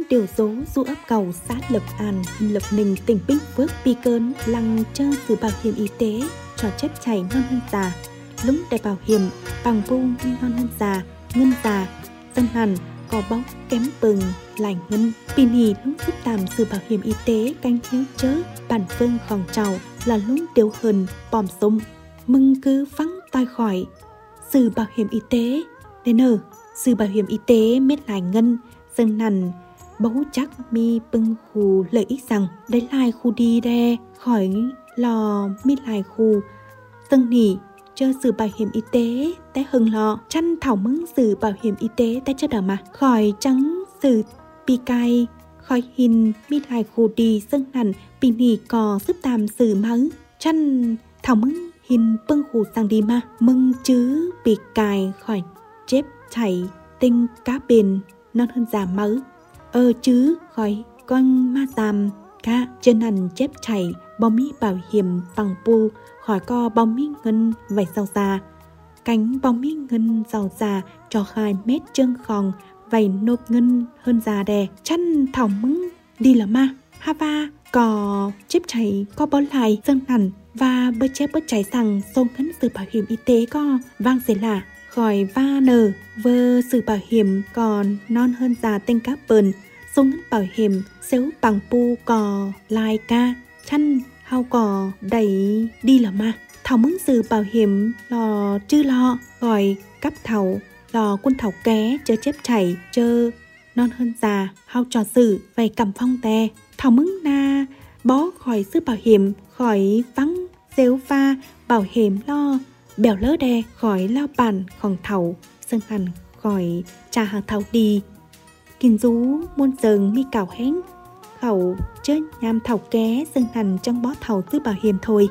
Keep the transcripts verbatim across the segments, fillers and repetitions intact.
điều số du ấp cầu xã Lập An, huyện Lập Ninh, tỉnh Bình Phước bị cơn lăng trơ sự bảo hiểm y tế cho chép chảy non hơn già, lúng đại bảo hiểm bằng vu non hơn già, ngân già, dân hẳn có bóc kém bừng lành ngân pin hì lúc giúp tạm sự bảo hiểm y tế canh hiếu chớ bản phương khòng trào là lúc điều hờn bòm súng mừng cứ vắng tai khỏi sự bảo hiểm y tế đến ở sự bảo hiểm y tế mết lại ngân dân nằn bấu chắc mi bưng hù lợi ích rằng đấy lại khu đi đe khỏi lò mi lại khu dân nỉ cho sự bảo hiểm y tế té hừng lọ chăn thảo mừng sự bảo hiểm y tế té chất ở mà khỏi trắng sự pi cay khỏi hình mi lại khu đi dân nằn bị nỉ cò giúp tạm sự mắng chăn thảo mừng hình bưng hù sang đi mà mừng chứ bị cài khỏi chép chảy tinh cá bền non hơn già mớ ơ chứ khỏi con ma giàm cá chân ăn chép chảy bom mi bảo hiểm bằng pu khỏi co bom mi ngân vảy giàu già cánh bom mi ngân giàu già cho hai mét chân khòng vảy nộp ngân hơn già đè chăn thảo mứng đi là ma ha va cò chép chảy có bó lại dân hẳn và bơi chép bớt cháy rằng sông khấn sự bảo hiểm y tế có vang sẽ là khỏi va nở vơ sự bảo hiểm còn non hơn già tên cá bờn sông khấn bảo hiểm xéo bằng pu cò lai ca chăn hao cò đẩy đi là ma thảo mứng sự bảo hiểm lò chư lọ gọi cắp thảo lò quân thảo ké chớ chép chảy chơ non hơn già hao trò sự vầy cầm phong tè thảo mứng na bó khỏi sự bảo hiểm khỏi vắng xéo pha bảo hiểm lo bèo lỡ đè khỏi lao bàn khòng thảo sân hẳn khỏi trà hàng thảo đi kinh rú muôn dần mi cào hén khẩu chớ nham thảo ké sân hẳn trong bó thảo tư bảo hiểm thôi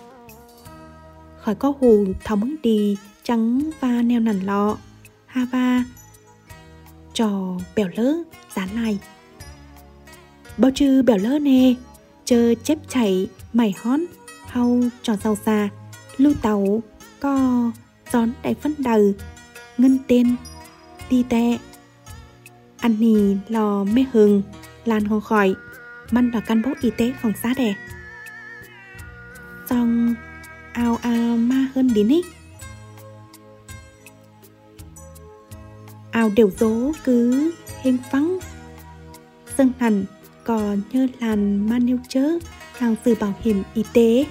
khỏi có hù thảo mứng đi trắng va neo nằn lọ ha va trò bèo lỡ dán lại bao chư bèo lỡ nè chơ chép chảy mày hón hau trò giàu già lưu tàu co gión đại phân đầu ngân tên ti tệ ăn nì lò mê hừng lan hồ khỏi măn vào cán bộ y tế phòng xá đẻ xong ao ao ma hơn đến ý ao đều dố cứ hên vắng dân hẳn có nhớ làn ma nêu chớ hàng sự bảo hiểm y tế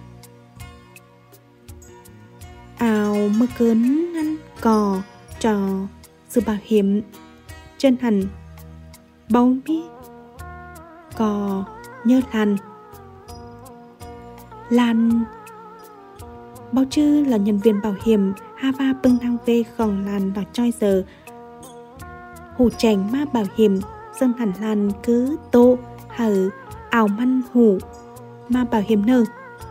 ào mơ cớn ngăn cò trò sự bảo hiểm chân hẳn bóng mi cò nhớ làn làn bao chư là nhân viên bảo hiểm hava bưng thang về khòng làn đỏ choi giờ hủ chảnh ma bảo hiểm dân hẳn làn cứ tô hở ảo măn hủ ma bảo hiểm nơ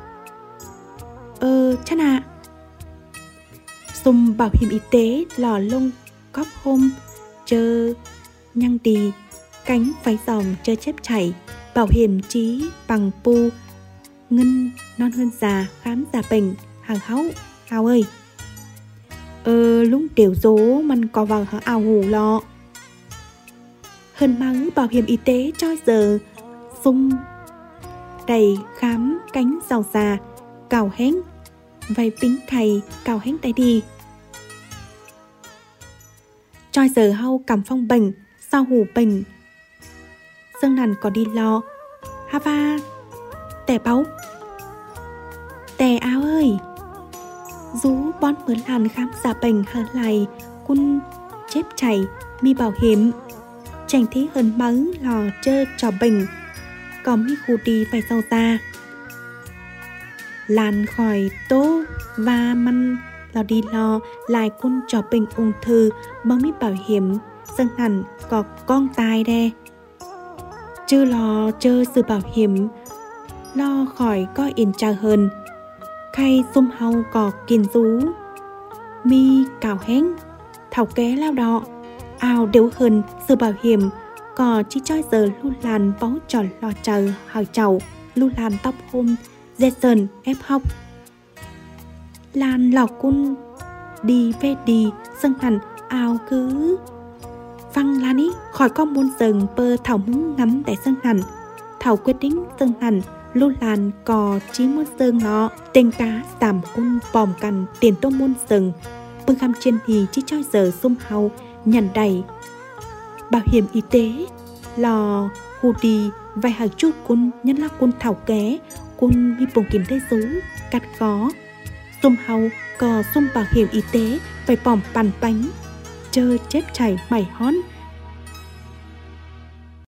ơ chắc ạ xung bảo hiểm y tế lò lông cóp hôm chơ nhăng đi cánh váy dòng chơ chép chảy bảo hiểm trí bằng pu ngân non hơn già khám già bệnh hàng háo hào ơi ơ lúc tiểu dố mình có vào hở ảo hủ lọ hơn mắng bảo hiểm y tế cho giờ xung đầy khám cánh giàu già cào hén vay pính cày cào hén tay đi cho giờ hau cầm phong bệnh sao hủ bệnh dân nằn có đi lo hava tè báu tè áo ơi rú bon mướn làn khám giả bệnh hở lại quân chép chảy mi bảo hiểm chành thí hơn mắng lò chơ trò bệnh có mi khu đi phải giàu ra làn khỏi tố và măn lò đi lo lại quân trò bệnh ung thư mà mi bảo hiểm dân hẳn có con tai đe chứ lò chơ sự bảo hiểm lo khỏi có yên trà hơn khay xung hau có kiên rú mi cào hén thảo ké lao đọ ao đều hơn sự bảo hiểm có chỉ cho giờ lưu làn bó tròn lò chờ hỏi chầu lưu làn tóc hôm dệt dần ép học làn lò cun đi về đi sân hẳn ao cứ Văng là ní khỏi con muôn rừng bơ thảo muốn ngắm tại sân hẳn. Thảo quyết định sân hẳn lưu làn cò chí muôn sơn ngọ. Tên cá giảm cung bòm cằn tiền tô muôn rừng. Bưng khăm trên hì chỉ cho giờ xung hào nhận đầy. Bảo hiểm y tế lò hù đi vài hàng chú quân nhân là quân thảo ké quân mi bồng kiếm thế rú cắt khó xung hào cò xung bảo hiểm y tế phải bòm bàn bánh chơ chép chảy mày hón